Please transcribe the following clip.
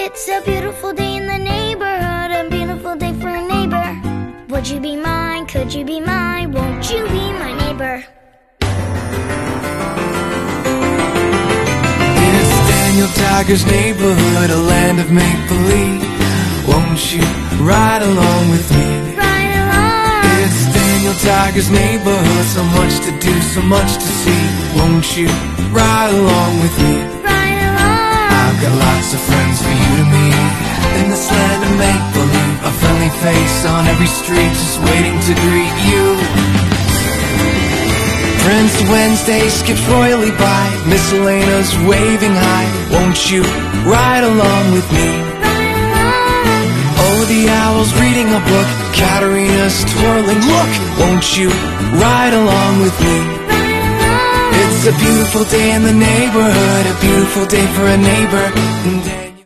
It's a beautiful day in the neighborhood, a beautiful day for a neighbor. Would you be mine? Could you be mine? Won't you be my neighbor? It's Daniel Tiger's neighborhood, a land of make-believe. Won't you ride along with me? Ride along. It's Daniel Tiger's neighborhood, so much to do, so much to see. Won't you ride along with me? Ride along. I've got lots of friends for you to meet in this land of make-believe. A friendly face on every street just waiting to greet you. Prince Wednesday skips royally by, Miss Elena's waving high. Won't you ride along with me? Ride along. Oh, the owl's reading a book, Katarina's twirling. Look, won't you ride along with me? Ride along. It's a beautiful day in the neighborhood, a beautiful day for a neighbor.